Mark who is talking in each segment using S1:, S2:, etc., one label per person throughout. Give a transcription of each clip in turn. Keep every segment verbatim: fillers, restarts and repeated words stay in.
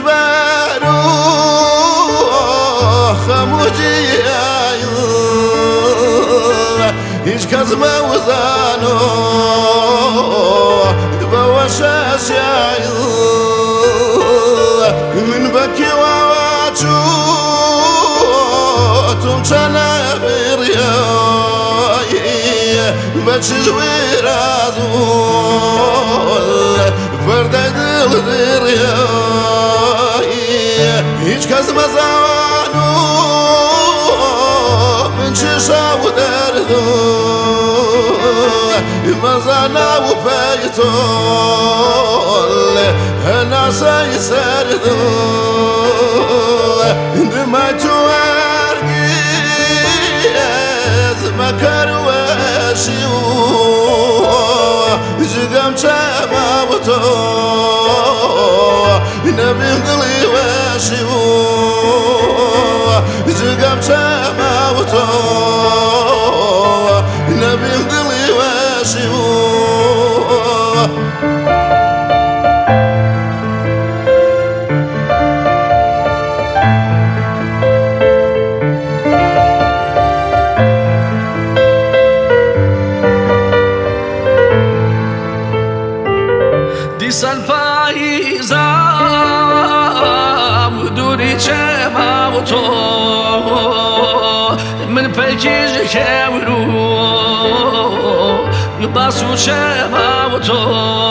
S1: جبارو خموجي هیچ کس موزانو بوشاش يعيو من بكي وواجو تمشانا برياي بچش ويرازول فردي دل درياي هیچ کس مزانو من ششا ودردو مزانا وبيتول انا سيسردو دماء توارقيز مكر وشيو جقم شما وتو نبي مدلي وشيو جقم شما وتو نبي مدلي وشيو
S2: دیسان پاییزم دوری چما و تو من پیکیج کورو یباسو چما و تو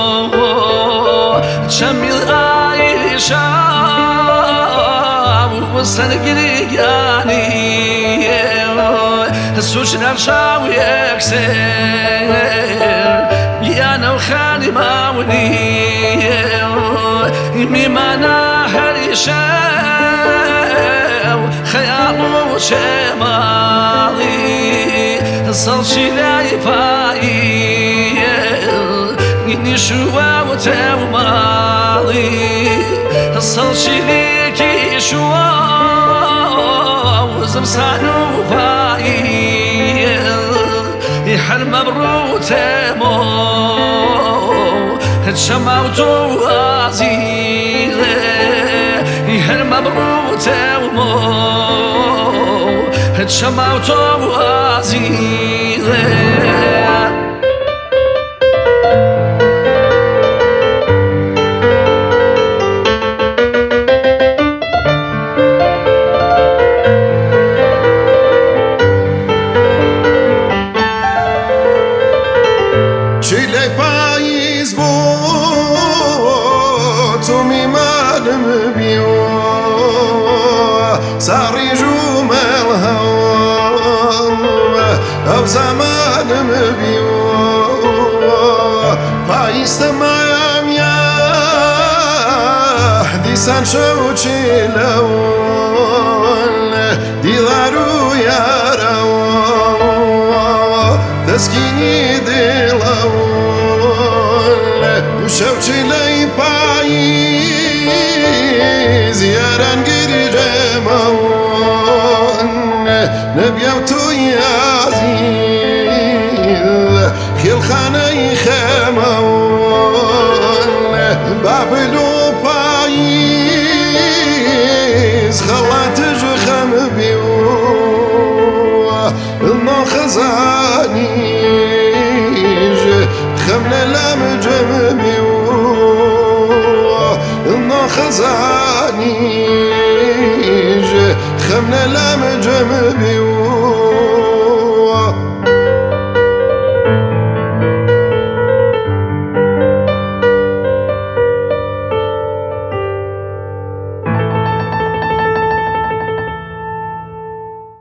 S2: چمیل آیشم و سنگریگانی سوچ نرشاو یکسر يا نوخاني ماوني ميمانا هريشاو خيالو شمالي صلشي لاي باي إني شوا وتومالي صلشي ليكي شوا وزمسانو باي حل مبروت مو شمعت عزيز حل مبروت مو شمعت عزيز
S1: صاري جمال هوا أو زمان مبيو بايس تمام يا ديسان شوشي لون ديلارو يا رو تسكيني ديلون وشوشي لي بايس ياران قري نبيوتو يا عزيز خيل خاني خمون بابلو بايز خلات جخم بيو النو خزانيج خمنا لام جم بيو النو خزانيج خمنا لام جم بيو